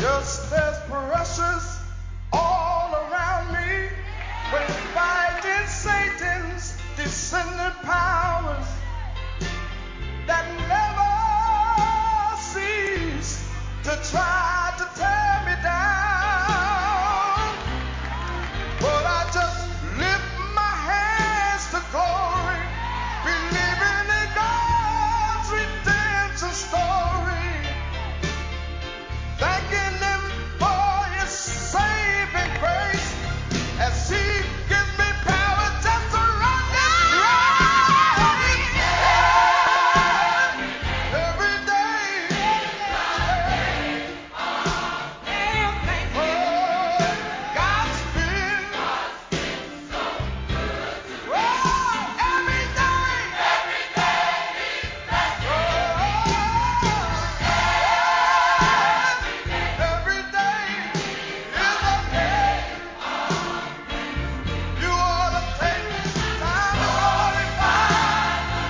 Just as precious all around me when fighting Satan's descendant powers that never cease to try to tear me down. But I just lift my hands to glory, believing in God's redemption story, thanking Him for His saving grace as He gives me power just to run this race. Every day. Oh, God's been. Oh, every day. Every day is a day. You ought to take time to glorify.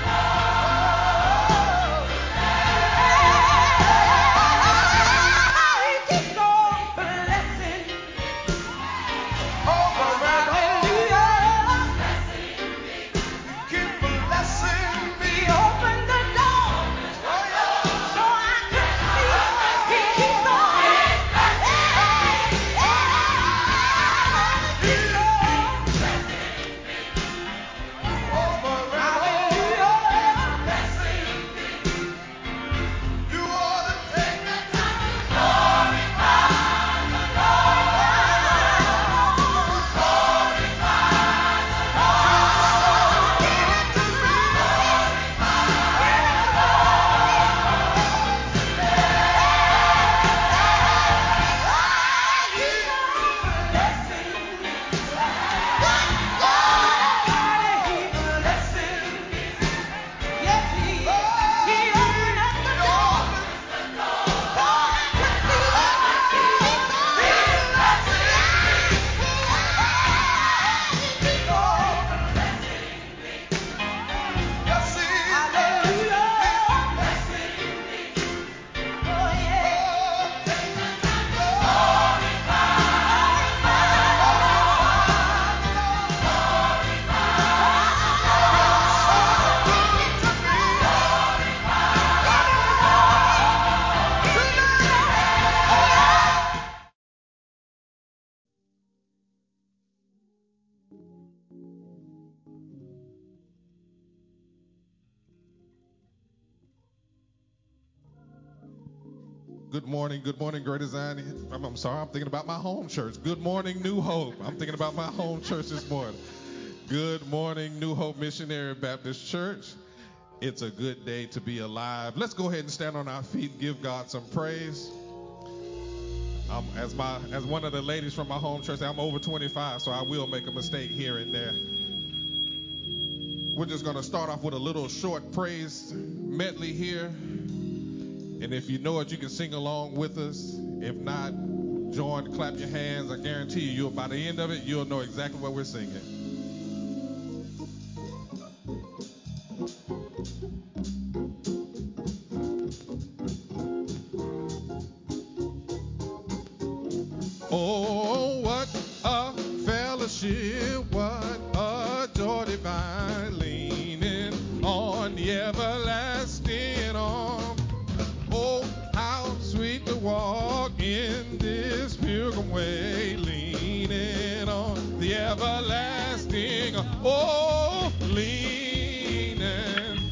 Keep on blessing. Keep blessing me. Open the door. Oh, yeah. So I can see. Keep on. Over you ought to take that time to glorify the Good morning, Greater Zion. I'm sorry, I'm thinking about my home church. Good morning, New Hope. I'm thinking about my home church this morning. Good morning, New Hope Missionary Baptist Church. It's a good day to be alive. Let's go ahead and stand on our feet and give God some praise. As one of the ladies from my home church, I'm over 25, so I will make a mistake here and there. We're just going to start off with a little short praise medley here. And if you know it, you can sing along with us. If not, join, clap your hands. I guarantee you, by the end of it, you'll know exactly what we're singing. Oh, what a fellowship, what a joy divine, leaning on the everlasting arm. Oh, how sweet to walk in this pilgrim way, leaning on the everlasting arm. Oh, leaning,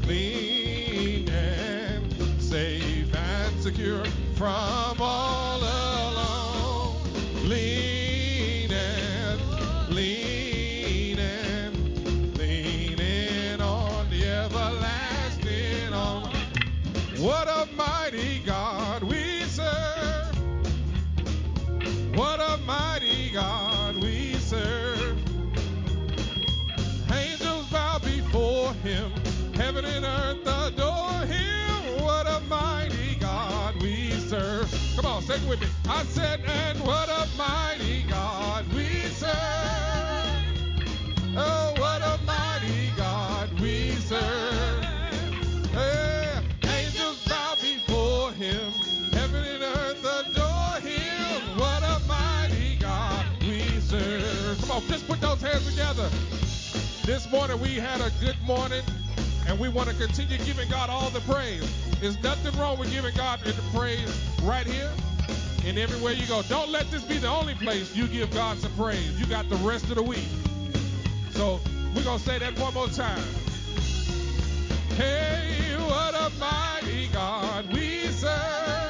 safe and secure from all alone. Leaning on the everlasting arm. What a mighty God we serve. What a mighty God we serve. Angels bow before Him. Heaven and earth adore Him. What a mighty God we serve. Come on, sing it with me. I said, and what a mighty God we serve. Oh, what a mighty God we serve. Hey, angels bow before Him. Heaven and earth adore This morning we had a good morning, and we want to continue giving God all the praise. There's nothing wrong with giving God the praise right here and everywhere you go. Don't let this be the only place you give God some praise. You got the rest of the week. So we're going to say that one more time. Hey, what a mighty God we serve.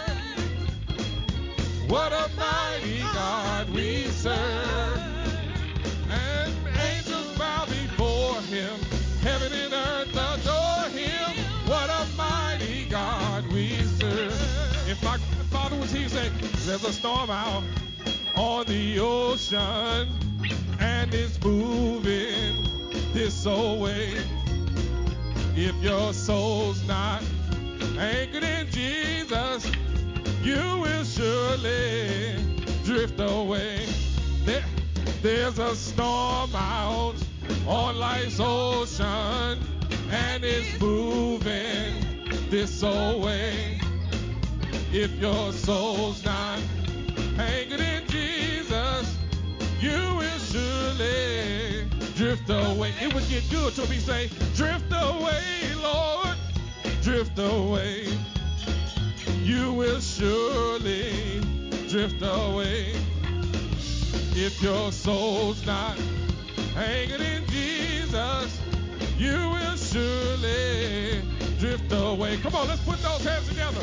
What a mighty God we serve. And angels bow before him. Heaven and earth adore him. What a mighty God we serve. If my grandfather was here, he'd say, there's a storm out on the ocean, and it's moving this old way. If your soul's not anchored in Jesus, you will surely drift away. There's a storm out on life's ocean, and it's moving this old way. If your soul's not anchored in Jesus, you will surely drift away. It would get good till we say, drift away, Lord, drift away. You will surely drift away. If your soul's not anchored in Jesus, you will surely drift away. Come on, let's put those hands together.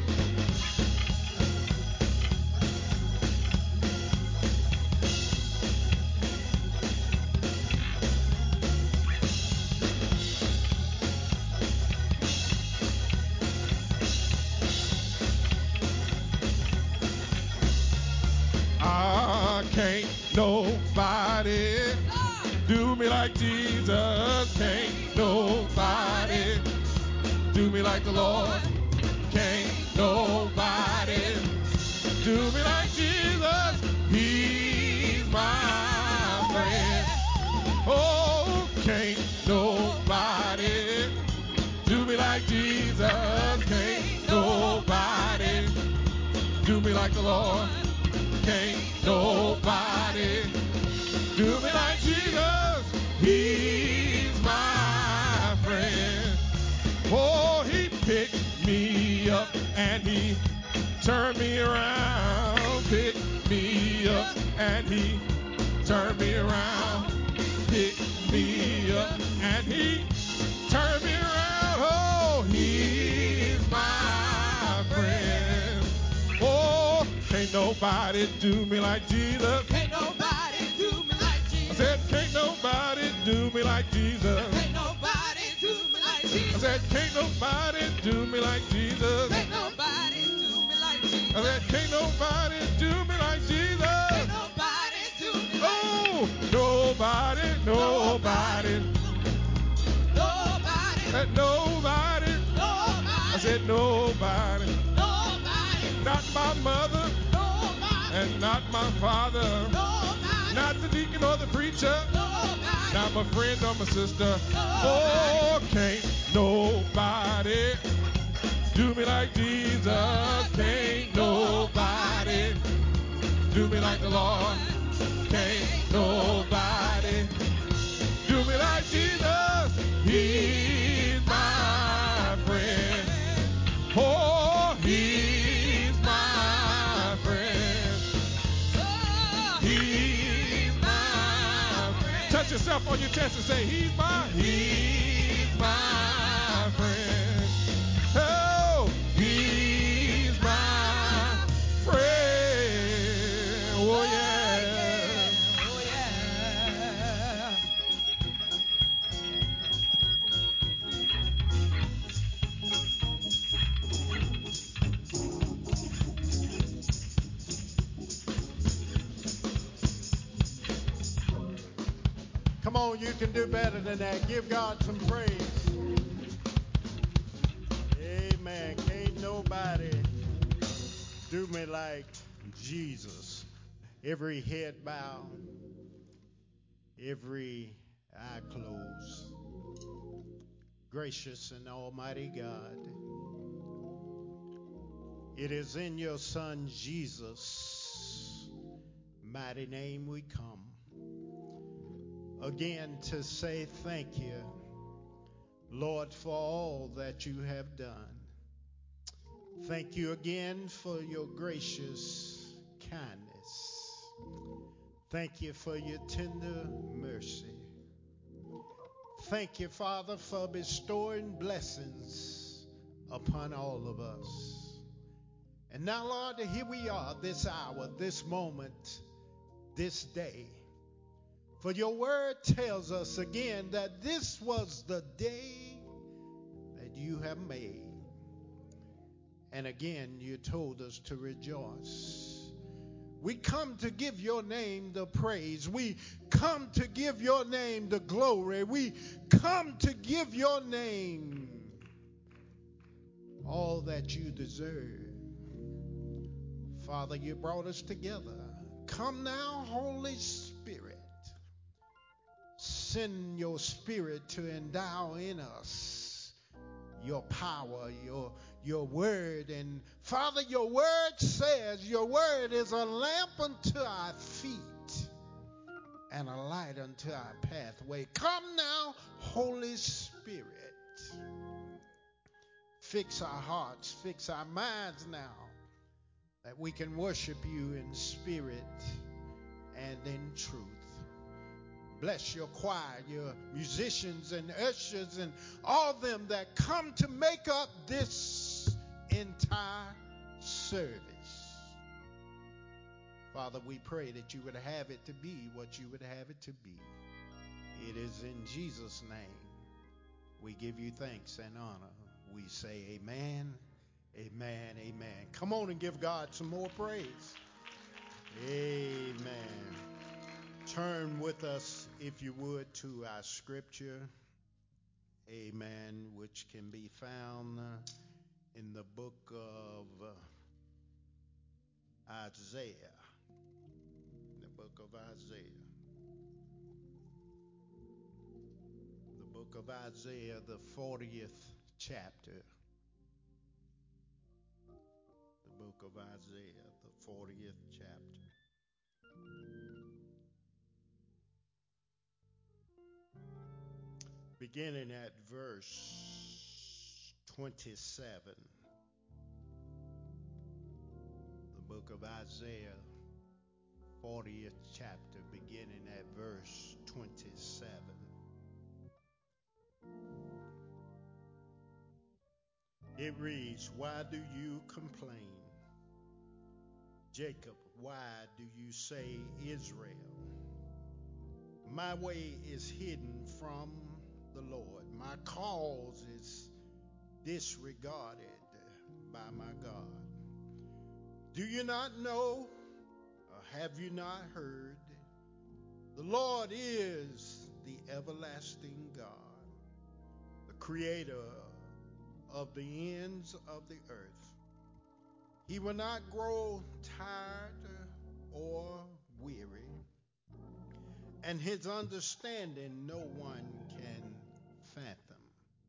Can't nobody do me like Jesus. Can't nobody do me like the Lord. Can't nobody do me like Jesus. He's my friend. Oh, can't nobody do me like Jesus. Can't nobody do me like the Lord. Can't nobody do me like Jesus. He's my friend. Oh, he picked me up and he turned me around. Picked me up and he turned me around. Picked me up and he turned me around. Oh, he's my friend. Oh, can't nobody do me like Jesus. Can't nobody do me like Jesus. I said, can't nobody do me like Jesus. Can't nobody do me like Jesus. I said, can't nobody do me like Jesus. Can't nobody do me like Jesus. I said, can't nobody do me like Jesus. Can't nobody do me like Oh, nobody, nobody. Nobody. Said nobody. Nobody. I said, nobody. Nobody. Not my mother Nobody. and not my father. Nobody. Not the deacon or the preacher. Nobody. Not my friend or my sister. Oh, can't nobody do me like Jesus. Can't nobody do me like the Lord. Can't nobody do me like Jesus. He's my friend. Oh, he's my friend. He's my friend. Touch yourself on your chest and say, he's my friend. Oh, he's my friend. Oh, yeah. Oh, yeah. Come on, you can do better than that. Give God some praise. Amen. Can't nobody do me like Jesus. Every head bowed, every eye closed. Gracious and almighty God, it is in your Son Jesus' mighty name we come. again to say thank you, Lord, for all that you have done. Thank you again for your gracious kindness. Thank you for your tender mercy. Thank you, Father, for bestowing blessings upon all of us. And now, Lord, here we are, this hour, this moment, this day. For your word tells us again that this was the day that you have made. And again, you told us to rejoice. We come to give your name the praise. We come to give your name the glory. We come to give your name all that you deserve. Father, you brought us together. Come now, Holy Spirit. Send your spirit to endow in us your power, your word. And Father, your word says your word is a lamp unto our feet and a light unto our pathway. Come now, Holy Spirit. Fix our hearts, fix our minds now, that we can worship you in spirit and in truth. Bless your choir, your musicians and ushers and all them that come to make up this entire service. Father, we pray that you would have it to be what you would have it to be. It is in Jesus' name we give you thanks and honor. We say amen, amen, amen. Come on and give God some more praise. Amen. Turn with us, if you would, to our scripture, amen, which can be found in the book of Isaiah. The book of Isaiah. The book of Isaiah, the 40th chapter. The book of Isaiah, the 40th chapter. Beginning at verse 27, the book of Isaiah, 40th chapter, beginning at verse 27. It reads, "Why do you complain, Jacob? Why do you say, Israel? My way is hidden from the Lord. My cause is disregarded by my God. Do you not know, or have you not heard? The Lord is the everlasting God, the creator of the ends of the earth. He will not grow tired or weary, and his understanding no one can fathom."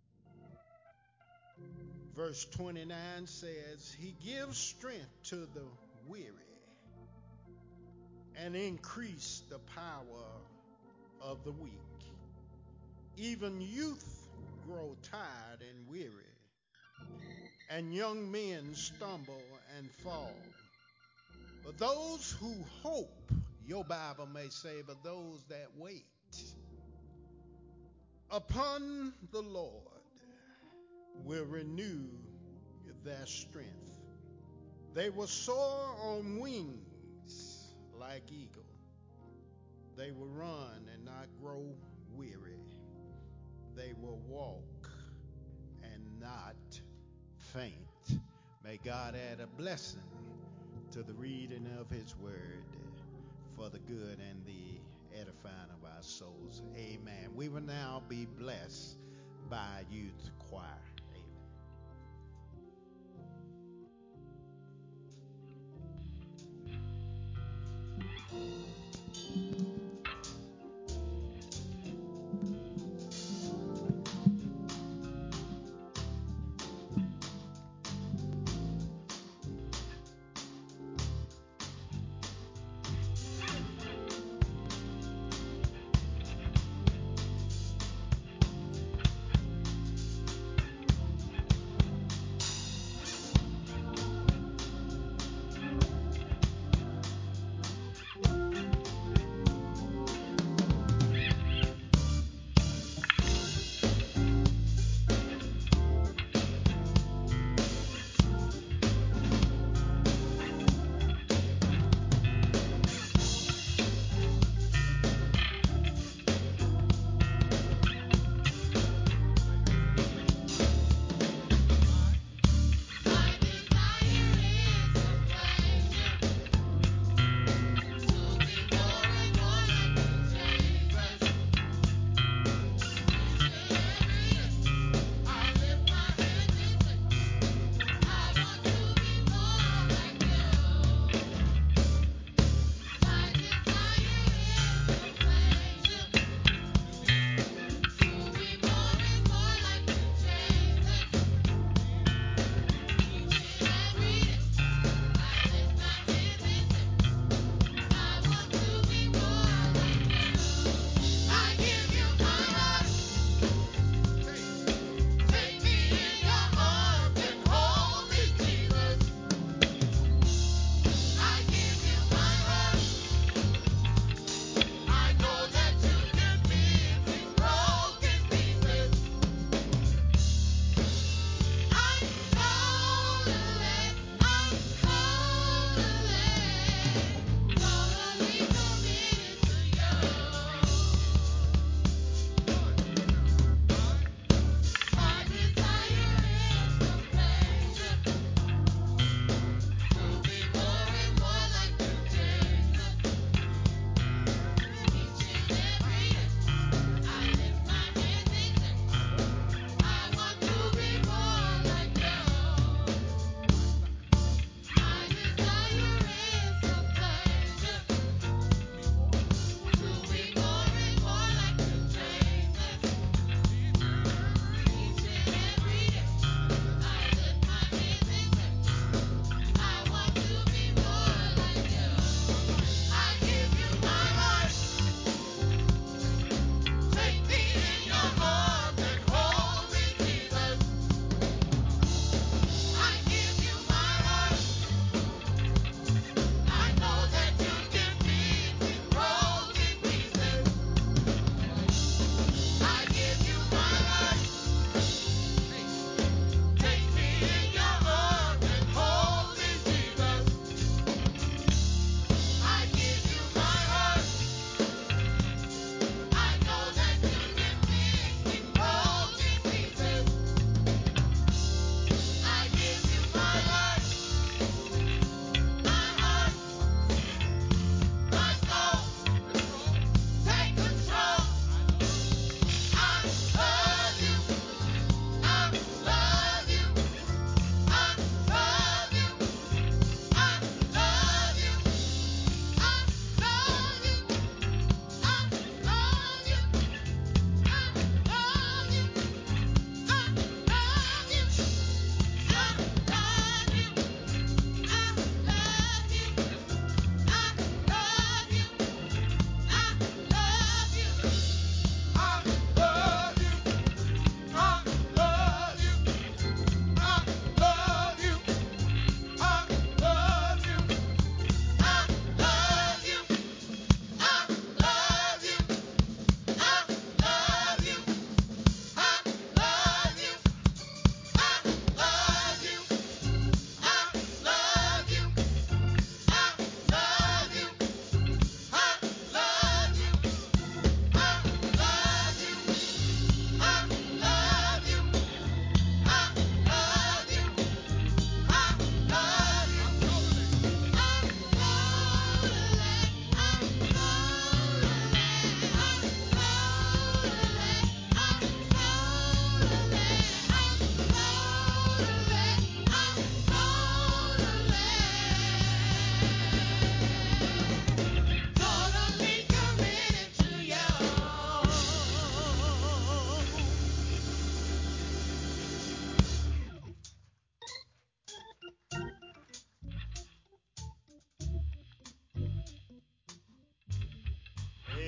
Verse 29 says, "He gives strength to the weary and increase the power of the weak. Even youth grow tired and weary, and young men stumble and fall. But those who hope," your Bible may say, "but those that wait upon the Lord will renew their strength. They will soar on wings like eagle. They will run and not grow weary. They will walk and not faint." May God add a blessing to the reading of his word for the good and the edifying of our souls. Amen. We will now be blessed by youth choir.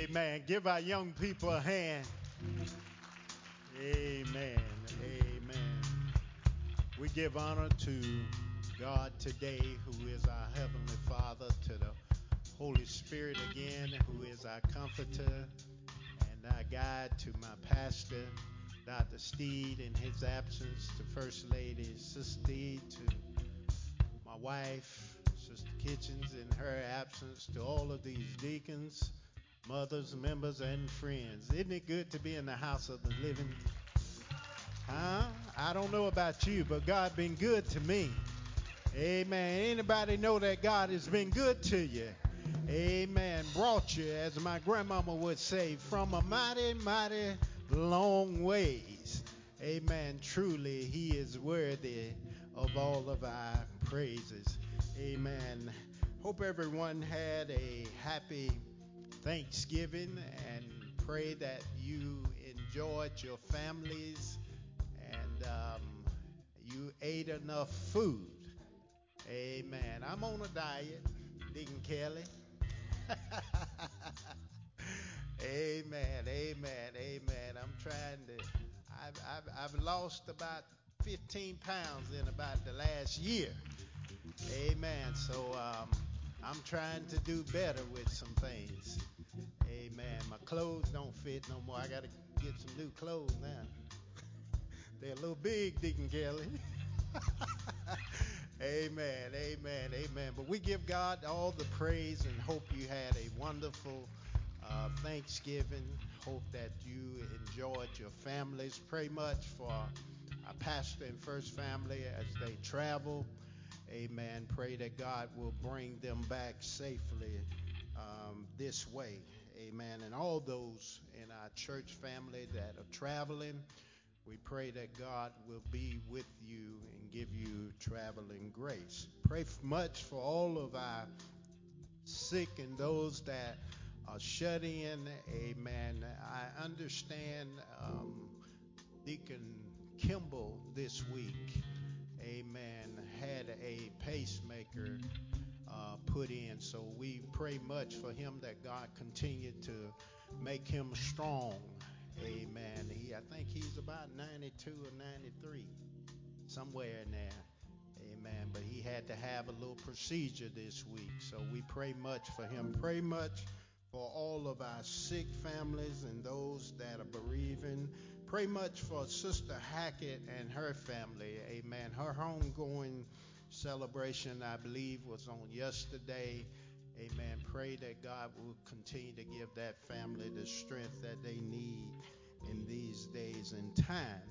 Amen. Give our young people a hand. Amen. Amen. We give honor to God today, who is our Heavenly Father, to the Holy Spirit again, who is our comforter and our guide, to my pastor, Dr. Steed, in his absence, to First Lady Sister Steed, to my wife, Sister Kitchens, in her absence, to all of these deacons, mothers, members, and friends. Isn't it good to be in the house of the living? Huh? I don't know about you, but God been good to me. Amen. Anybody know that God has been good to you? Amen. Brought you, as my grandmama would say, from a mighty, mighty long ways. Amen. Truly, he is worthy of all of our praises. Amen. Hope everyone had a happy Thanksgiving, and pray that you enjoyed your families and you ate enough food. Amen. I'm on a diet, Deacon Kelly. Amen, amen, amen. I'm trying to. I've lost about 15 pounds in about the last year. Amen. So I'm trying to do better with some things. Amen. My clothes don't fit no more. I got to get some new clothes now. They're a little big, Deacon Kelly. Amen, amen, amen. But we give God all the praise and hope you had a wonderful Thanksgiving. Hope that you enjoyed your families. Pray much for our pastor and first family as they travel. Amen. Pray that God will bring them back safely this way. Amen. And all those in our church family that are traveling, we pray that God will be with you and give you traveling grace. Pray much for all of our sick and those that are shut in. Amen. I understand Deacon Kimball this week, amen, had a pacemaker put in. So we pray much for him, that God continue to make him strong. Amen. I think he's about 92 or 93, somewhere in there. Amen. But he had to have a little procedure this week. So we pray much for him. Pray much for all of our sick families and those that are bereaving. Pray much for Sister Hackett and her family. Amen. Her homegoing celebration, I believe, was on yesterday. Amen. Pray that God will continue to give that family the strength that they need in these days and time.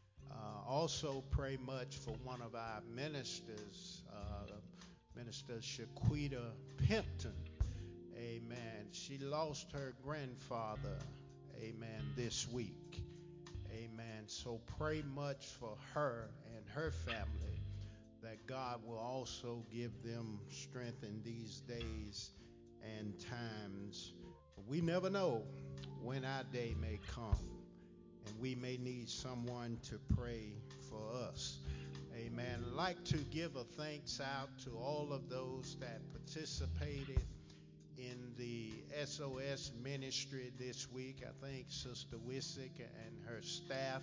Also pray much for one of our ministers, Minister Shaquita Pimpton. Amen. She lost her grandfather, amen, this week. Amen. So pray much for her and her family, that God will also give them strength in these days and times. We never know when our day may come, and we may need someone to pray for us. Amen. I'd like to give a thanks out to all of those that participated in the SOS ministry this week. I think Sister Wissick and her staff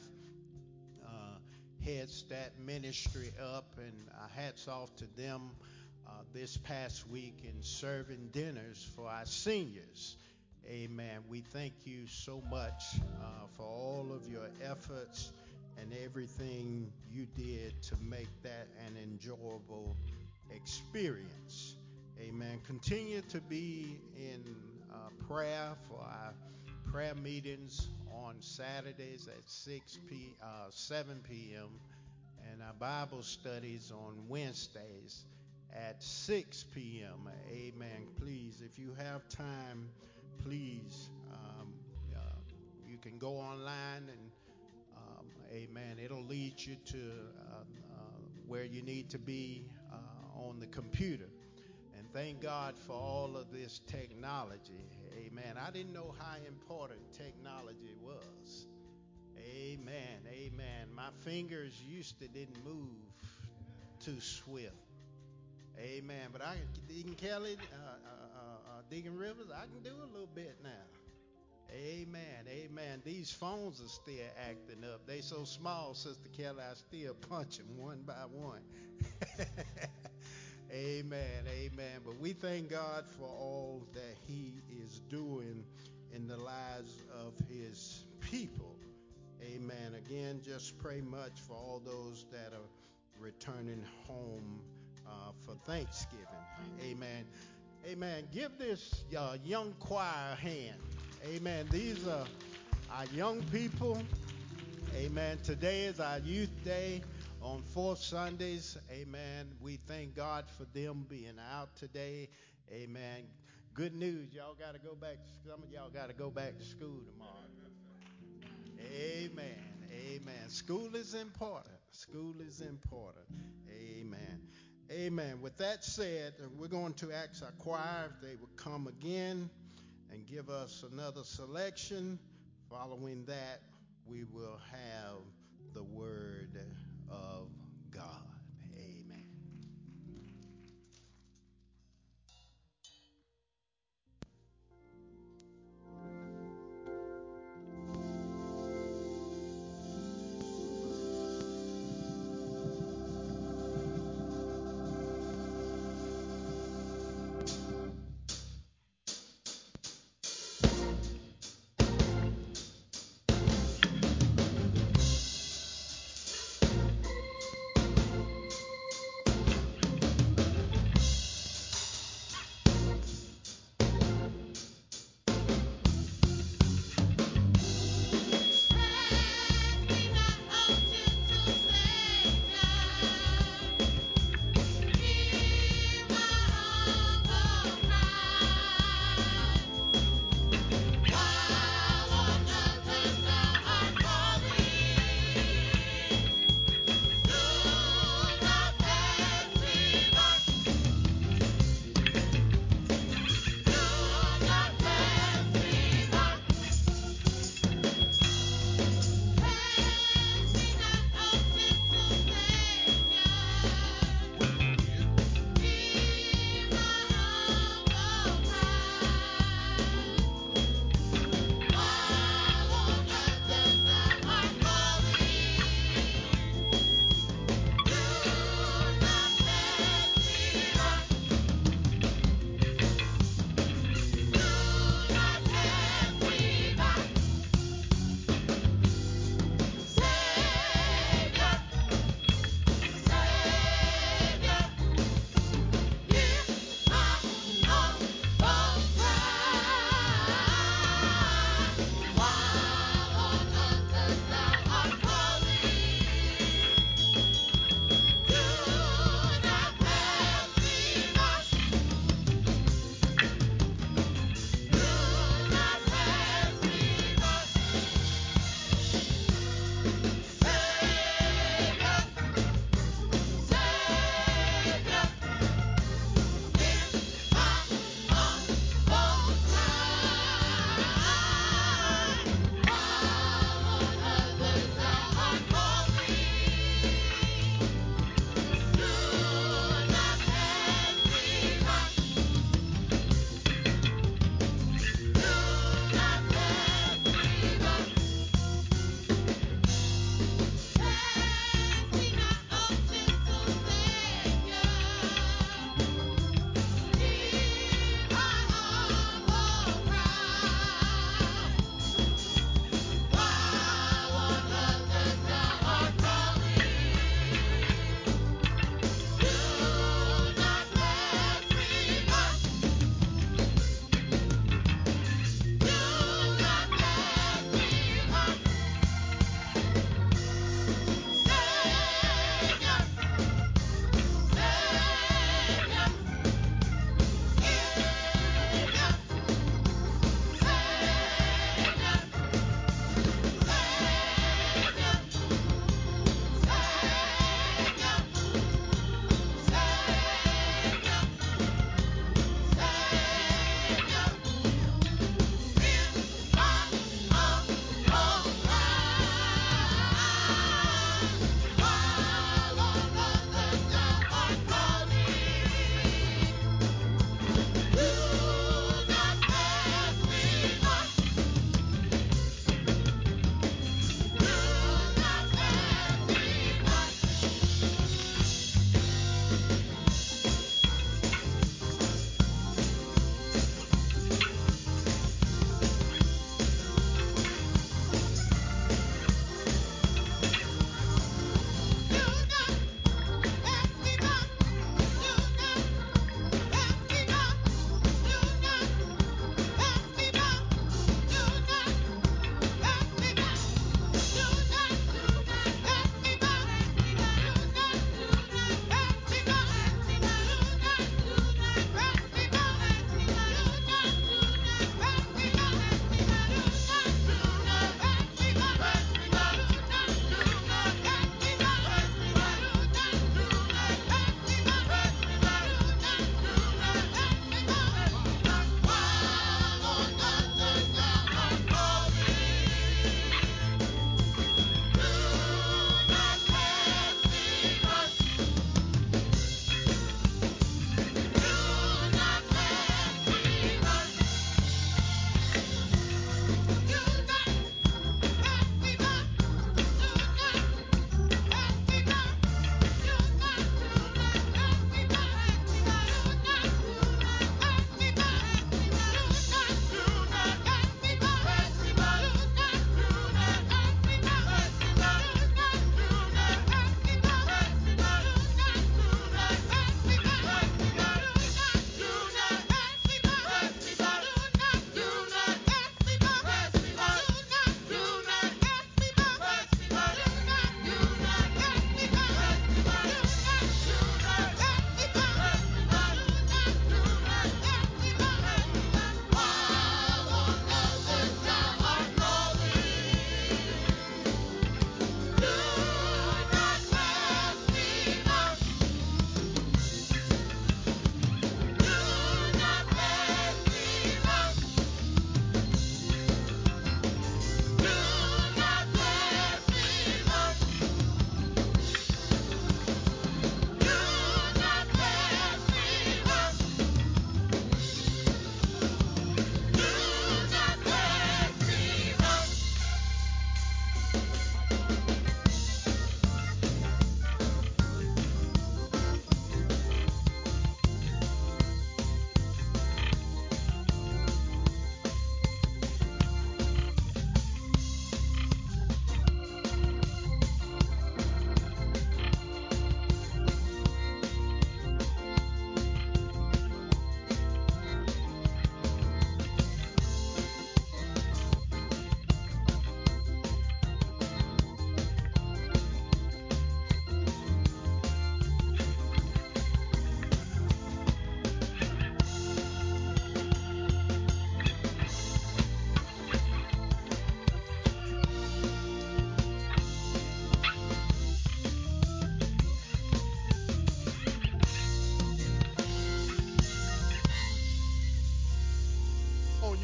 heads that ministry up, and hats off to them this past week in serving dinners for our seniors. Amen. We thank you so much for all of your efforts and everything you did to make that an enjoyable experience. Amen. Continue to be in prayer for our prayer meetings on Saturdays at 7 p.m. and our Bible studies on Wednesdays at 6 p.m. Amen. Please, if you have time, please, you can go online and, amen, it'll lead you to where you need to be on the computer. And thank God for all of this technology. Amen. I didn't know how important technology was. Amen. Amen. My fingers didn't move too swift. Amen. But Deacon Kelly, Deacon Rivers, I can do a little bit now. Amen. Amen. These phones are still acting up. They so small, Sister Kelly, I still punch them one by one. Amen. Amen. But we thank God for all that he is doing in the lives of his people. Amen. Again, just pray much for all those that are returning home for Thanksgiving. Amen. Amen. Give this young choir a hand. Amen. These are our young people. Amen. Today is our youth day on fourth Sundays. Amen. We thank God for them being out today. Amen. Good news. Y'all got to go back. Some of y'all got to go back to school tomorrow. Amen. Amen. School is important. School is important. Amen. Amen. With that said, we're going to ask our choir if they would come again and give us another selection. Following that, we will have the Word of God. Amen.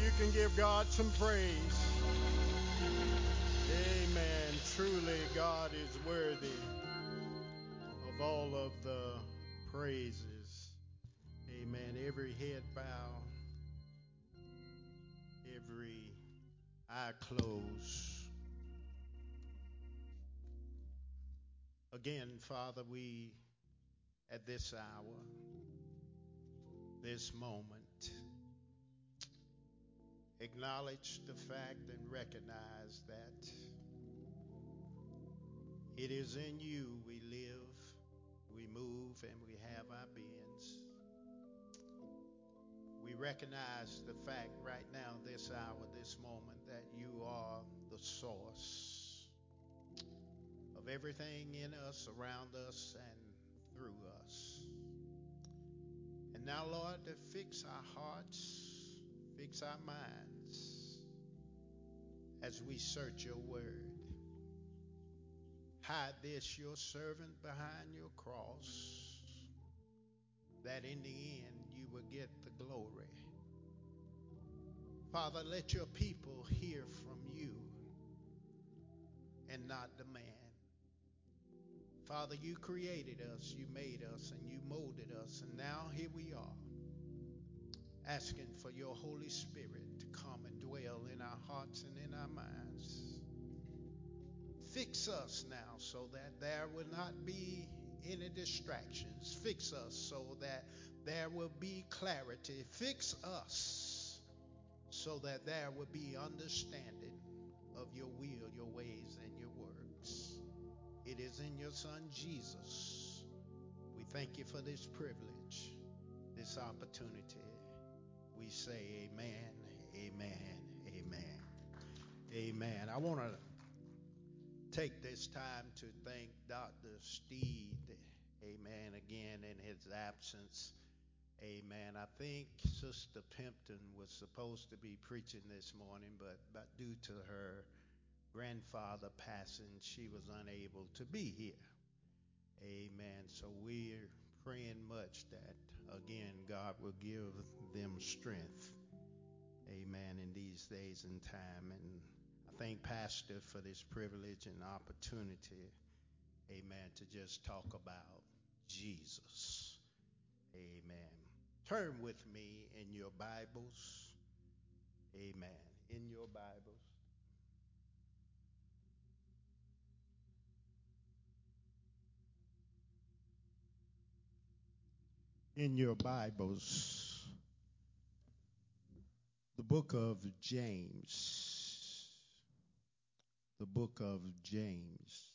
you can give God some praise. Amen. Truly, God is worthy of all of the praises. Amen. Every head bow, every eye closed. Again, Father, we at this hour, this moment, acknowledge the fact and recognize that it is in you we live, we move, and we have our beings. We recognize the fact right now, this hour, this moment, that you are the source of everything in us, around us, and through us. And now, Lord, to fix our hearts, fix our minds as we search your word. Hide this, your servant, behind your cross, that in the end you will get the glory. Father, let your people hear from you and not the man. Father, you created us, you made us, and you molded us, and now here we are, asking for your Holy Spirit to come and dwell in our hearts and in our minds. Fix us now so that there will not be any distractions. Fix us so that there will be clarity. Fix us so that there will be understanding of your will, your ways, and your works. It is in your Son, Jesus. We thank you for this privilege, this opportunity. We say amen, amen, amen, amen. I want to take this time to thank Dr. Steed, amen, again in his absence. Amen. I think Sister Pimpton was supposed to be preaching this morning, but due to her grandfather passing, she was unable to be here. Amen. So we're praying much that, again, God will give them strength. Amen. In these days and time. And I thank Pastor for this privilege and opportunity, amen, to just talk about Jesus. Amen. Turn with me in your Bibles. Amen. In your Bibles. In your Bibles, the book of James. The book of James.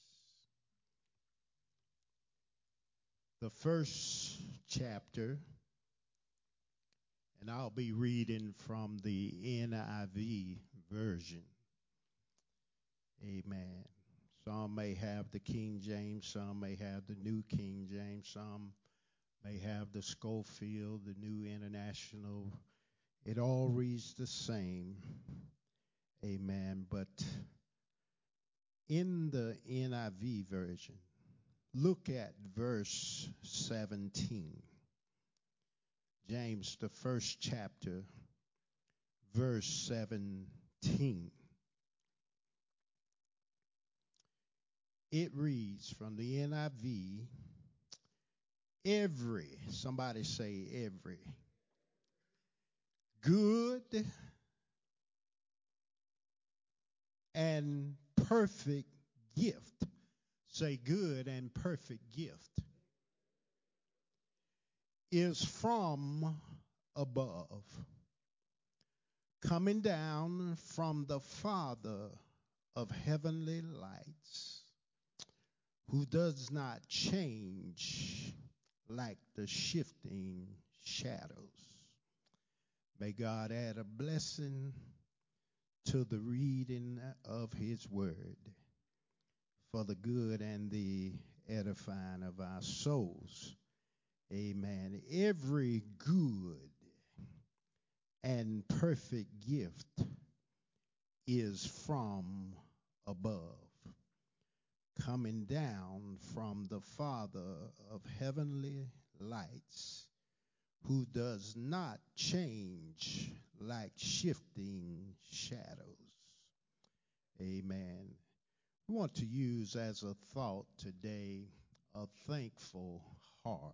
The first chapter, and I'll be reading from the NIV version. Amen. Some may have the King James, some may have the New King James, some may have the Schofield, the New International. It all reads the same. Amen. But in the NIV version, look at verse 17. James, the first chapter, verse 17. It reads from the NIV, somebody say every, good and perfect gift. Say good and perfect gift is from above, coming down from the Father of heavenly lights, who does not change like the shifting shadows. May God add a blessing to the reading of his word for the good and the edifying of our souls. Amen. Every good and perfect gift is from above, coming down from the Father of heavenly lights, who does not change like shifting shadows. Amen. We want to use as a thought today a thankful heart.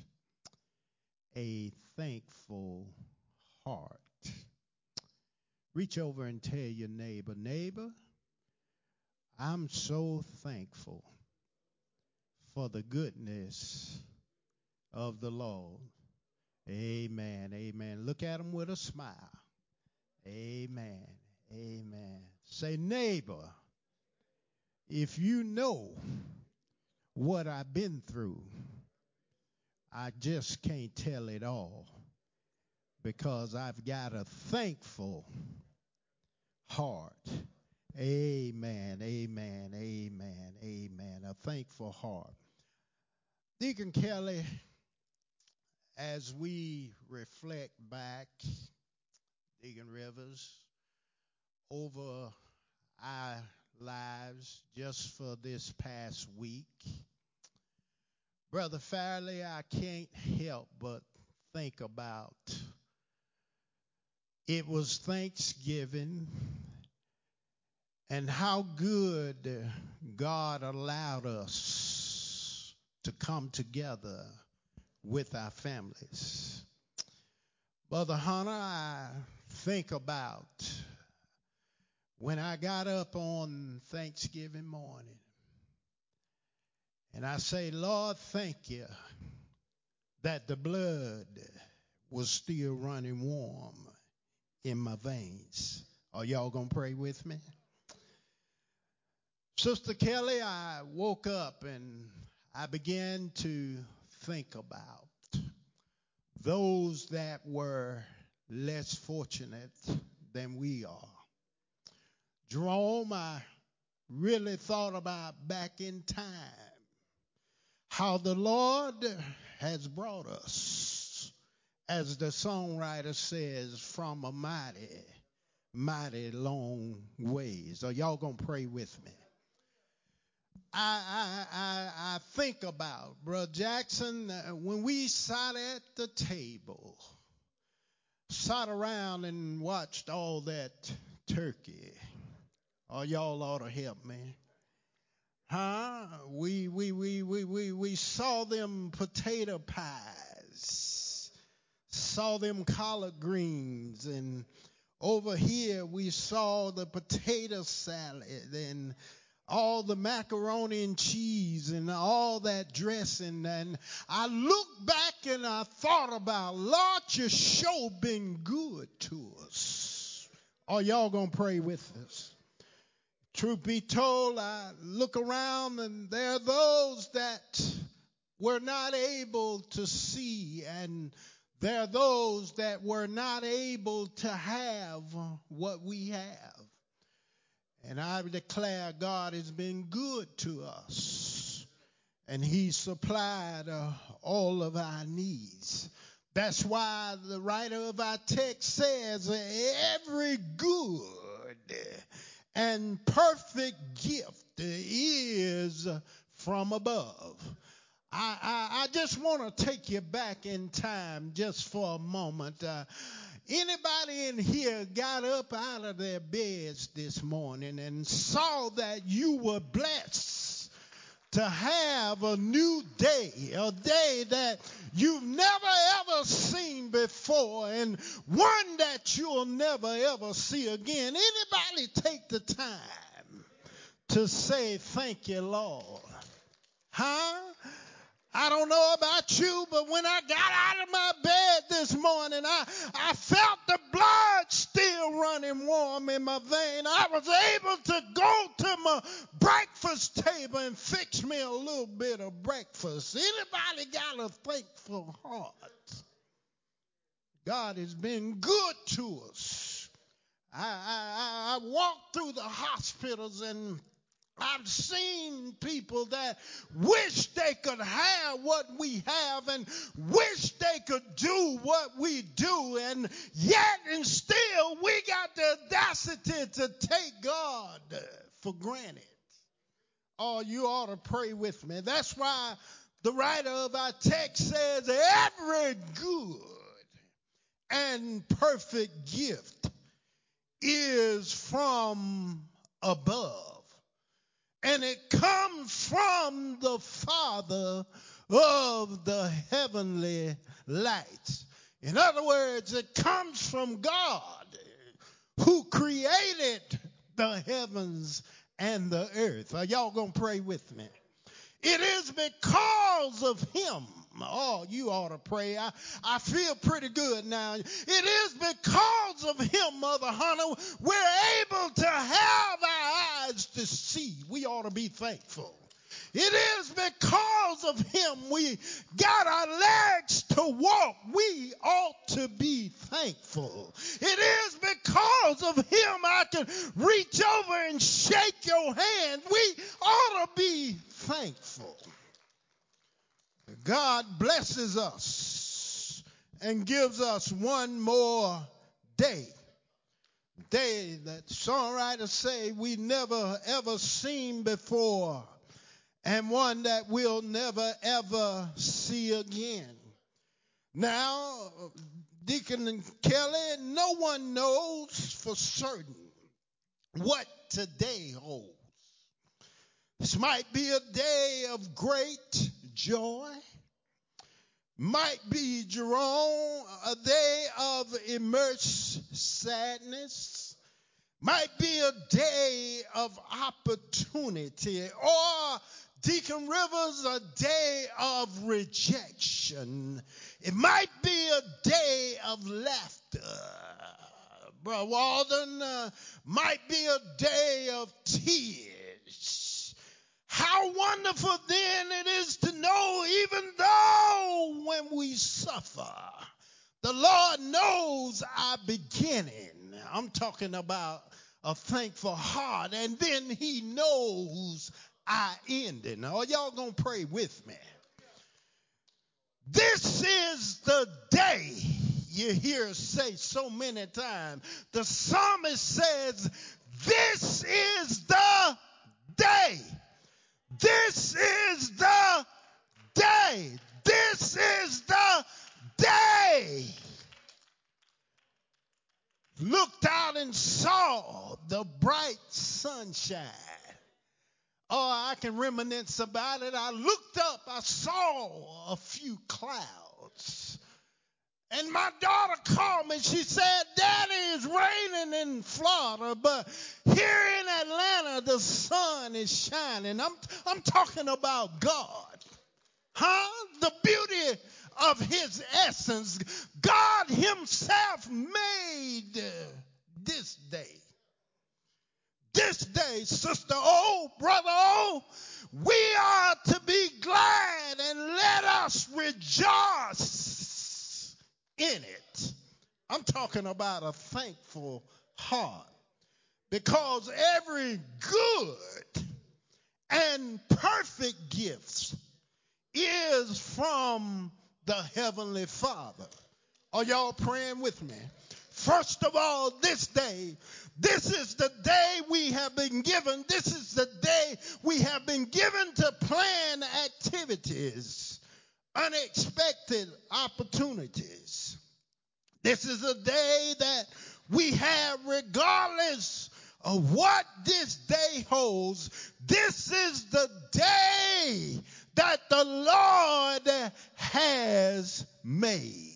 A thankful heart. Reach over and tell your neighbor, neighbor, I'm so thankful for the goodness of the Lord. Amen. Amen. Look at him with a smile. Amen. Amen. Say, neighbor, if you know what I've been through, I just can't tell it all because I've got a thankful heart. Amen, amen, amen, amen. A thankful heart. Deacon Kelly, as we reflect back, Deacon Rivers, over our lives just for this past week, Brother Farley, I can't help but think about it was Thanksgiving and how good God allowed us to come together with our families. Brother Hunter, I think about when I got up on Thanksgiving morning and I say, Lord, thank you that the blood was still running warm in my veins. Are y'all going to pray with me? Sister Kelly, I woke up and I began to think about those that were less fortunate than we are. Jerome, I really thought about back in time how the Lord has brought us, as the songwriter says, from a mighty, mighty long ways. Are y'all going to pray with me? I think about, Brother Jackson, when we sat at the table, sat around and watched all that turkey. Oh, y'all ought to help me. Huh? We saw them potato pies, saw them collard greens, and over here we saw the potato salad and all the macaroni and cheese and all that dressing. And I looked back and I thought about, Lord, you sure been good to us. Are y'all going to pray with us? Truth be told, I look around and there are those that were not able to see, and there are those that were not able to have what we have. And I declare God has been good to us, and He supplied all of our needs. That's why the writer of our text says, every good and perfect gift is from above. I just want to take you back in time just for a moment. Anybody in here got up out of their beds this morning and saw that you were blessed to have a new day, a day that you've never ever seen before, and one that you'll never ever see again? Anybody take the time to say thank you, Lord? Huh? I don't know about you, but when I got out of my bed this morning, I felt the blood still running warm in my vein. I was able to go to my breakfast table and fix me a little bit of breakfast. Anybody got a thankful heart? God has been good to us. I walked through the hospitals and I've seen people that wish they could have what we have and wish they could do what we do, and yet and still we got the audacity to take God for granted. Oh, you ought to pray with me. That's why the writer of our text says every good and perfect gift is from above, and it comes from the Father of the heavenly lights. In other words, it comes from God who created the heavens and the earth. Are y'all going to pray with me? It is because of him. Oh, you ought to pray. I feel pretty good now. It is because of him, Mother Hunter, we're able to have our eyes to see. We ought to be thankful. It is because of him we got our legs to walk. We ought to be thankful. It is because of him I can reach over and shake your hand. We ought to be thankful. God blesses us and gives us one more day. Day that songwriters say we never ever seen before, and one that we'll never ever see again. Now, Deacon Kelly, no one knows for certain what today holds. This might be a day of great joy. Might be, Jerome, a day of immersed sadness. Might be a day of opportunity, or Deacon Rivers, a day of rejection. It might be a day of laughter. Brother Walden, might be a day of tears. How wonderful then it is to know, even though when we suffer, the Lord knows our beginning. I'm talking about a thankful heart, and then he knows our ending. Are y'all gonna pray with me? This is the day. You hear us say so many times. The psalmist says, this is the day. This is the day. This is the day. Looked out and saw the bright sunshine. Oh, I can reminisce about it. I looked up, I saw a few clouds. And my daughter called me. She said, Daddy, it's raining in Florida, but here in Atlanta, the sun is shining. I'm talking about God. Huh? The beauty of his essence. God himself made this day. This day, sister O, brother O, we are to be glad and let us rejoice in it. I'm talking about a thankful heart, because every good and perfect gift is from the Heavenly Father. Are y'all praying with me? First of all, this day, this is the day we have been given. This is the day we have been given to plan activities, unexpected opportunities. This is a day that we have regardless of what this day holds. This is the day that the Lord has made.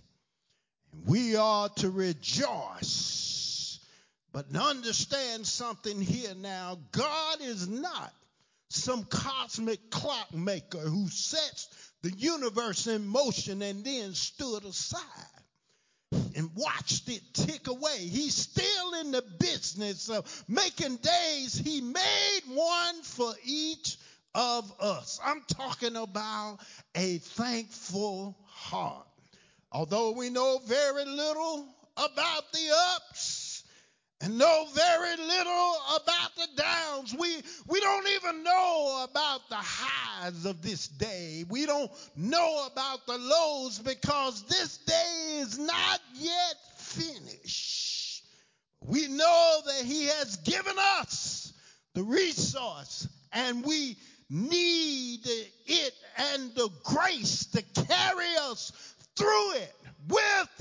We are to rejoice. But understand something here now. God is not some cosmic clockmaker who sets the universe in motion and then stood aside and watched it tick away. He's still in the business of making days. He made one for each of us. I'm talking about a thankful heart. Although we know very little about the ups and know very little about the downs, we don't even know about the highs of this day. We don't know about the lows, because this day is not yet finished. We know that he has given us the resource, and we need it and the grace to carry us through it with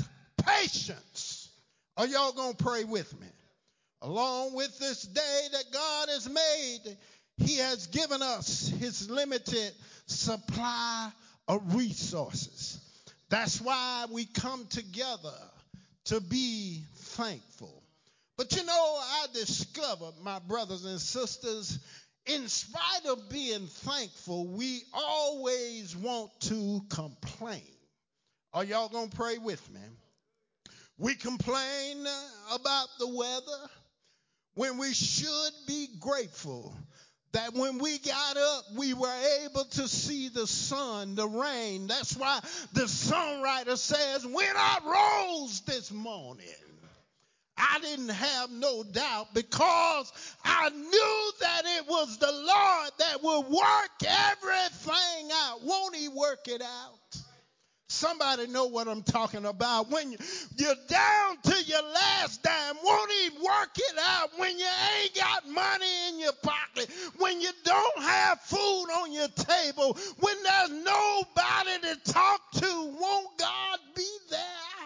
patience. Are y'all going to pray with me? Along with this day that God has made, he has given us his limited supply of resources. That's why we come together to be thankful. But you know, I discovered, my brothers and sisters, in spite of being thankful, we always want to complain. Are y'all going to pray with me? We complain about the weather when we should be grateful that when we got up, we were able to see the sun, the rain. That's why the songwriter says, when I rose this morning, I didn't have no doubt because I knew that it was the Lord that would work everything out. Won't he work it out? Somebody know what I'm talking about. When you're down to your last dime, won't he work it out? When you ain't got money in your pocket, when you don't have food on your table, when there's nobody to talk to, won't God be there?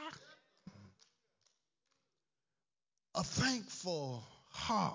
A thankful heart.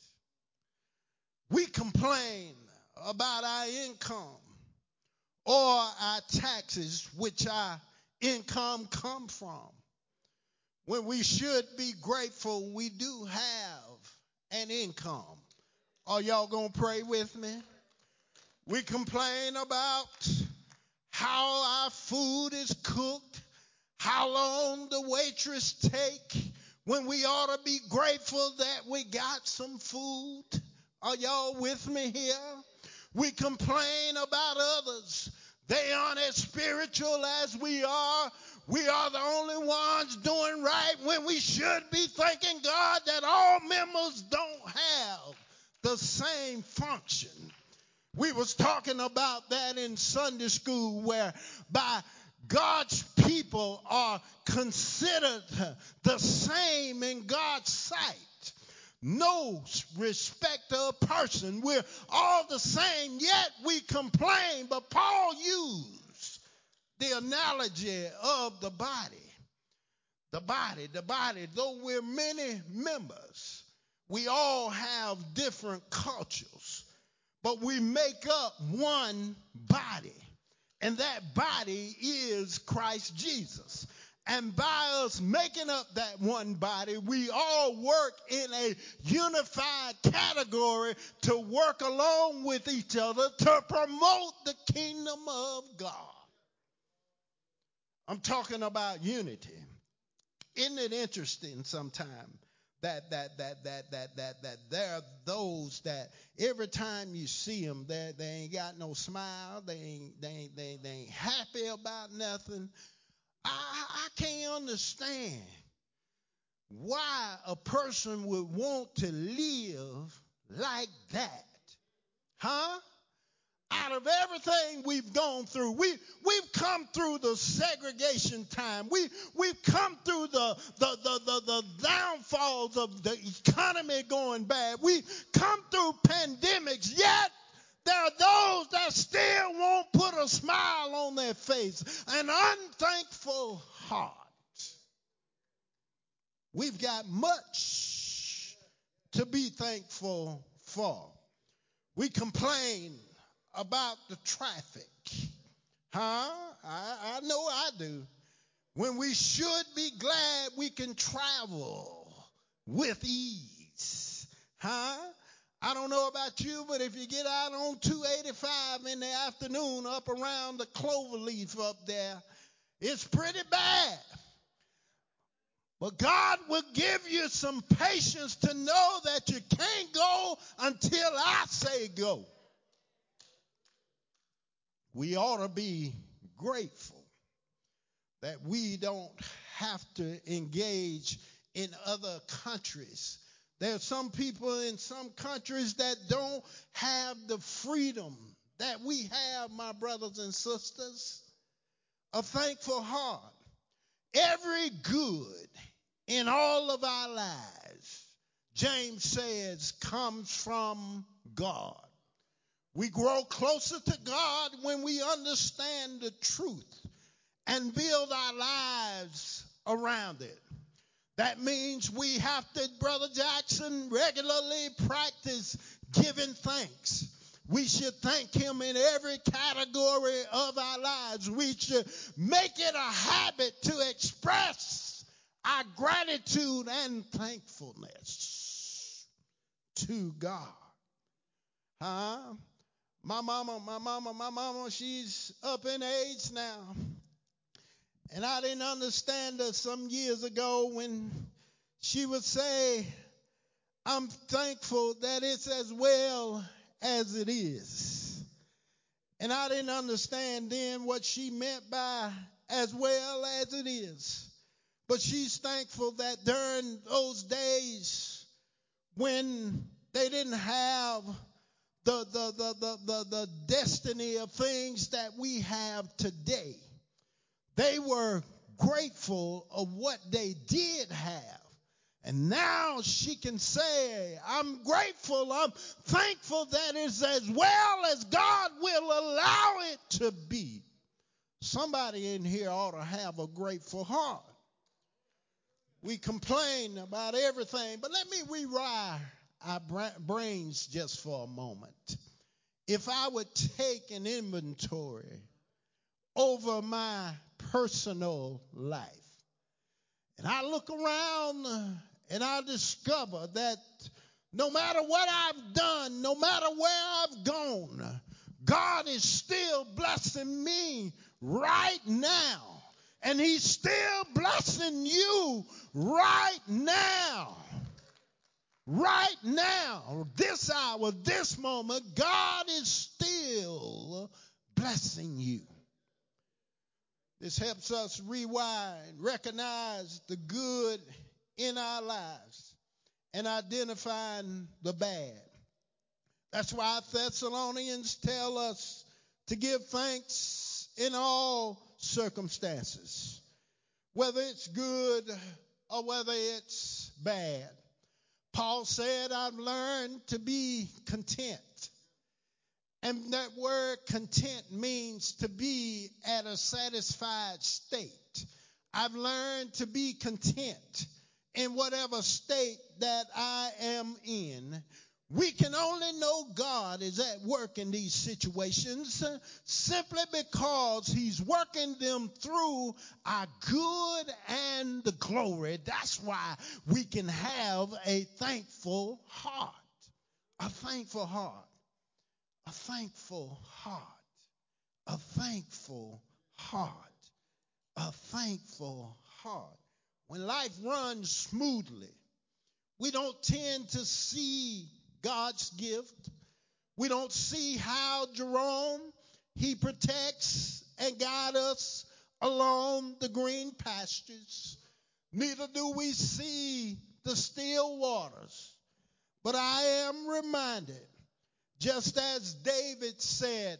We complain about our income or our taxes, which our income come from. When we should be grateful, we do have an income. Are y'all going to pray with me? We complain about how our food is cooked, how long the waitress take, when we ought to be grateful that we got some food. Are y'all with me here? We complain about others. They aren't as spiritual as we are. We are the only ones doing right when we should be thanking God that all members don't have the same function. We was talking about that in Sunday school, where by God's people are considered the same in God's sight. No respect of person. We're all the same, yet we complain. But Paul used the analogy of the body. The body, though we're many members, we all have different cultures, but we make up one body. And that body is Christ Jesus. And by us making up that one body, we all work in a unified category to work along with each other to promote the kingdom of God. I'm talking about unity. Isn't it interesting sometimes that there are those that every time you see them, they ain't got no smile, they ain't happy about nothing. I can't understand why a person would want to live like that. Huh? Out of everything we've gone through, we've come through the segregation time. We've come through the downfalls of the economy going bad. We've come through pandemics, yet there are those that still won't put a smile on their face, an unthankful heart. We've got much to be thankful for. We complain about the traffic. Huh? I know I do. When we should be glad we can travel with ease. Huh? I don't know about you, but if you get out on 285 in the afternoon up around the Cloverleaf up there, it's pretty bad. But God will give you some patience to know that you can't go until I say go. We ought to be grateful that we don't have to engage in other countries. There are some people in some countries that don't have the freedom that we have, my brothers and sisters. A thankful heart. Every good in all of our lives, James says, comes from God. We grow closer to God when we understand the truth and build our lives around it. That means we have to, Brother Jackson, regularly practice giving thanks. We should thank him in every category of our lives. We should make it a habit to express our gratitude and thankfulness to God. My mama, she's up in age now. And I didn't understand her some years ago when she would say, I'm thankful that it's as well as it is. And I didn't understand then what she meant by as well as it is. But she's thankful that during those days when they didn't have the destiny of things that we have today, they were grateful of what they did have. And now she can say, I'm grateful, I'm thankful that it's as well as God will allow it to be. Somebody in here ought to have a grateful heart. We complain about everything, but let me rewire our brains just for a moment. If I would take an inventory over my personal life, and I look around and I discover that no matter what I've done, no matter where I've gone, God is still blessing me right now. And he's still blessing you right now. Right now, this hour, this moment, God is still blessing you. This helps us rewind, recognize the good in our lives, and identifying the bad. That's why Thessalonians tell us to give thanks in all circumstances, whether it's good or whether it's bad. Paul said, I've learned to be content. And that word content means to be at a satisfied state. I've learned to be content in whatever state that I am in. We can only know God is at work in these situations simply because he's working them through our good and the glory. That's why we can have a thankful heart. A thankful heart. A thankful heart. A thankful heart. A thankful heart. When life runs smoothly, we don't tend to see God's gift. We don't see how Jerome, he protects and guides us along the green pastures. Neither do we see the still waters. But I am reminded, just as David said,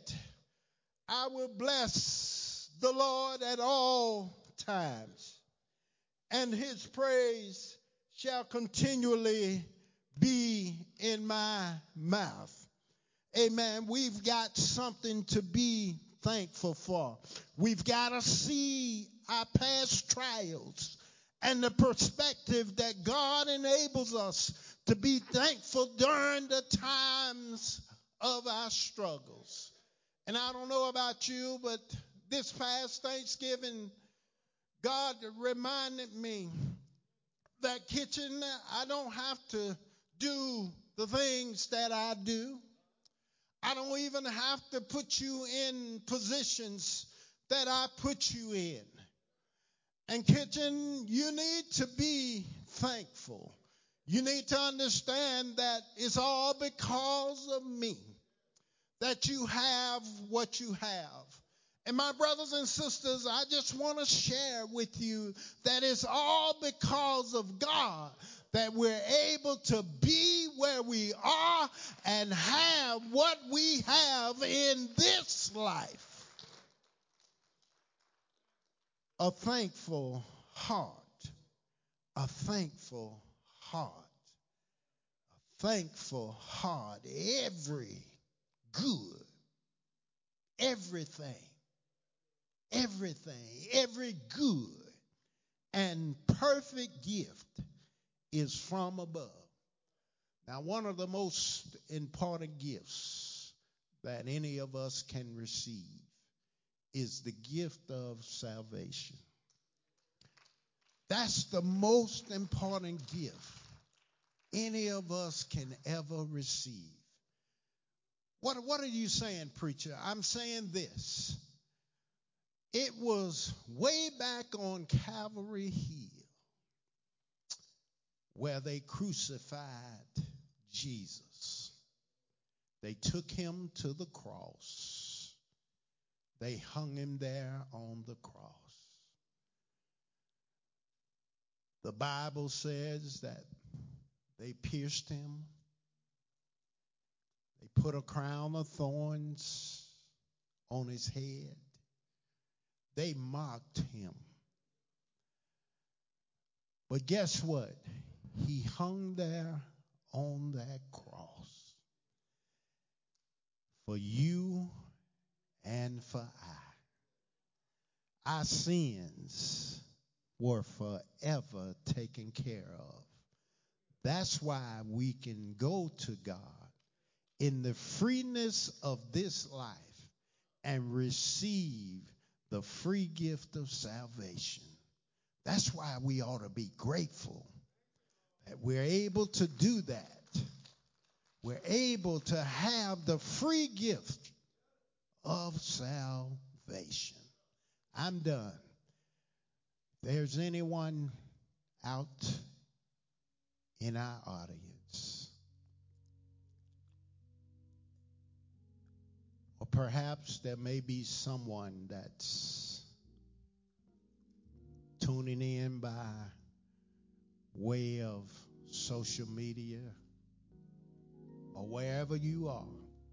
I will bless the Lord at all times, and his praise shall continually be in my mouth. Amen. We've got something to be thankful for. We've got to see our past trials and the perspective that God enables us to be thankful during the times of our struggles. And I don't know about you, but this past Thanksgiving, God reminded me that, Kitchen, I don't have to do the things that I do. I don't even have to put you in positions that I put you in. And Kitchen, you need to be thankful. You need to understand that it's all because of me that you have what you have. And my brothers and sisters, I just want to share with you that it's all because of God that we're able to be where we are and have what we have in this life. A thankful heart. A thankful heart. A thankful heart. Every good, everything, every good and perfect gift is from above. Now, one of the most important gifts that any of us can receive is the gift of salvation. That's the most important gift any of us can ever receive. What are you saying, preacher? I'm saying this. It was way back on Calvary Hill where they crucified Jesus. They took him to the cross. They hung him there on the cross. The Bible says that they pierced him. They put a crown of thorns on his head. They mocked him. But guess what? He hung there on that cross for you and for I. Our sins were forever taken care of. That's why we can go to God in the freeness of this life and receive the free gift of salvation. That's why we ought to be grateful that we're able to do that. We're able to have the free gift of salvation. I'm done. If there's anyone out in our audience, or perhaps there may be someone that's tuning in by way of social media or wherever you are,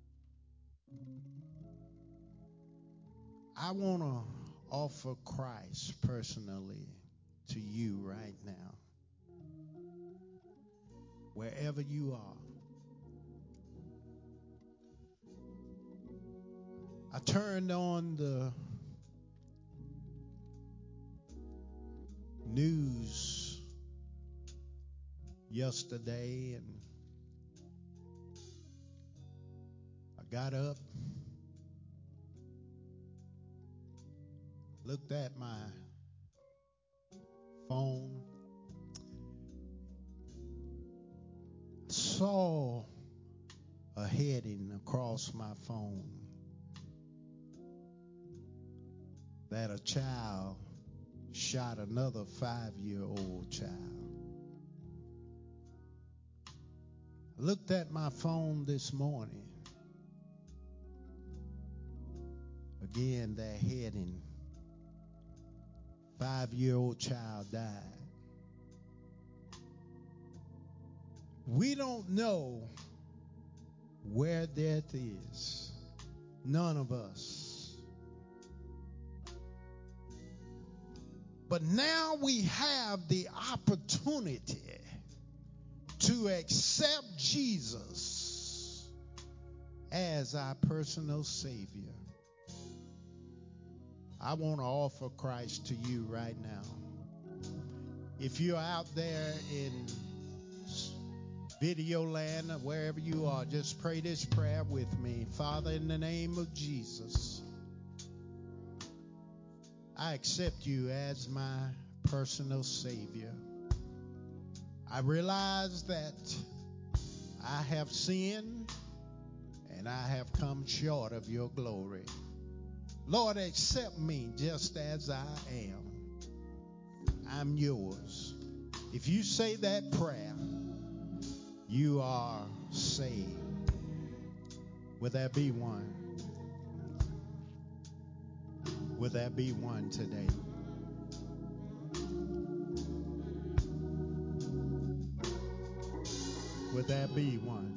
I want to offer Christ personally to you right now. Wherever you are. I turned on the news yesterday and I got up, looked at my phone, saw a heading across my phone that a child shot another 5-year-old child. I looked at my phone this morning. Again, that heading, 5-year-old child died. We don't know where death is. None of us. But now we have the opportunity to accept Jesus as our personal Savior. I want to offer Christ to you right now. If you're out there in video land or wherever you are, just pray this prayer with me. Father, in the name of Jesus, I accept you as my personal Savior. I realize that I have sinned and I have come short of your glory. Lord, accept me just as I am. I'm yours. If you say that prayer, you are saved. Will there be one? Will there be one today? Will there be one?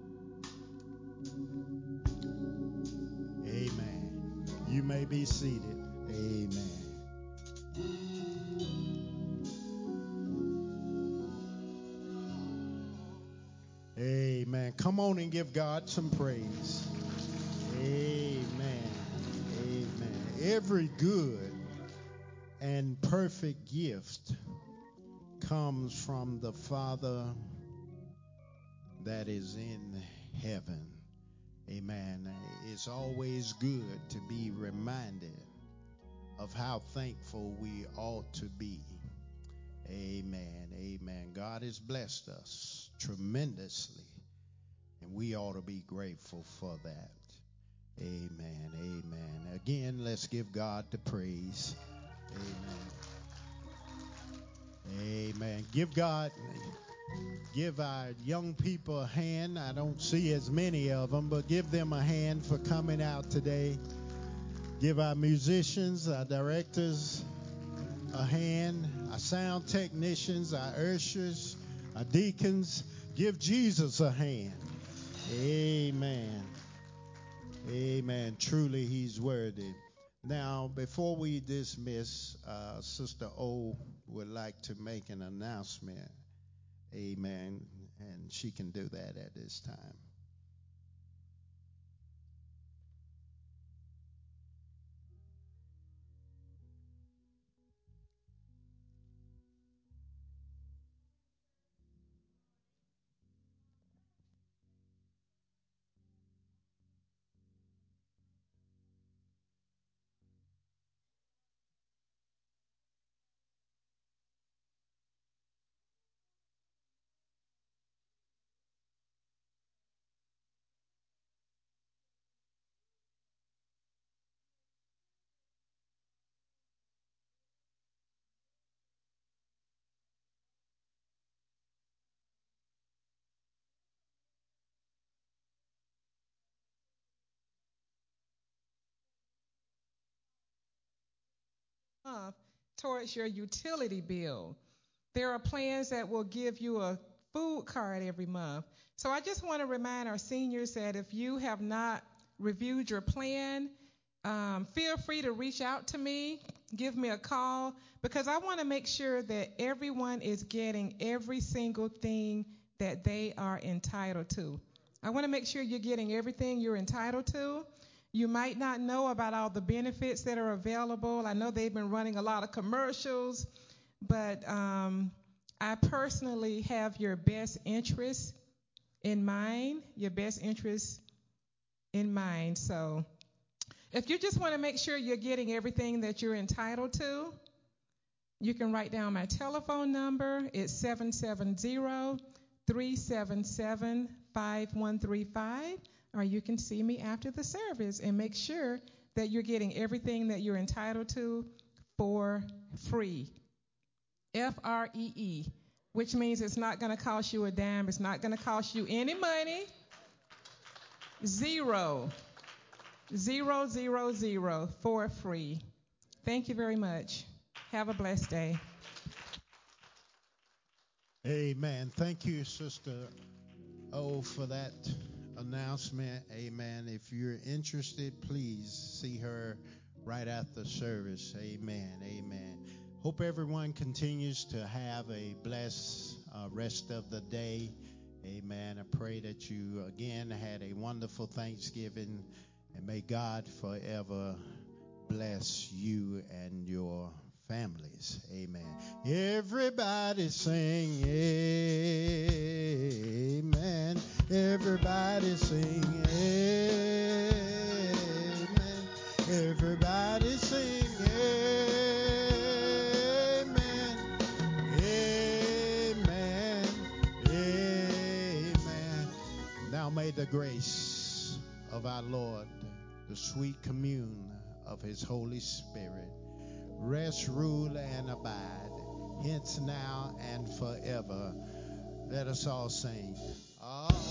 Amen. You may be seated. Amen. Amen. Come on and give God some praise. Amen. Amen. Every good and perfect gift comes from the Father that is in heaven. Amen. It's always good to be reminded of how thankful we ought to be. Amen. Amen. God has blessed us tremendously, and we ought to be grateful for that. Amen. Amen. Again, let's give God the praise. Amen. Amen. Give our young people a hand. I don't see as many of them, but give them a hand for coming out today. Give our musicians, our directors a hand, our sound technicians, our ushers, our deacons. Give Jesus a hand. Amen. Amen. Truly, he's worthy. Now, before we dismiss, Sister O would like to make an announcement. Amen. And she can do that at this time. Towards your utility bill. There are plans that will give you a food card every month. So I just want to remind our seniors that if you have not reviewed your plan, feel free to reach out to me, give me a call, because I want to make sure that everyone is getting every single thing that they are entitled to. I want to make sure you're getting everything you're entitled to. You might not know about all the benefits that are available. I know they've been running a lot of commercials, but I personally have your best interest in mind, So if you just want to make sure you're getting everything that you're entitled to, you can write down my telephone number. It's 770-377-5135. Or you can see me after the service and make sure that you're getting everything that you're entitled to for free. Free, which means it's not going to cost you a dime. It's not going to cost you any money. Zero, for free. Thank you very much. Have a blessed day. Amen. Thank you, Sister O, for that announcement. Amen. If you're interested, please see her right after service. Amen. Amen. Hope everyone continues to have a blessed rest of the day. Amen. I pray that you again had a wonderful Thanksgiving, and may God forever bless you and your families. Amen. Everybody sing amen. Everybody sing amen. Everybody sing amen. Amen. Amen. Now may the grace of our Lord, the sweet commune of his Holy Spirit, rest, rule, and abide, hence, now, and forever. Let us all sing.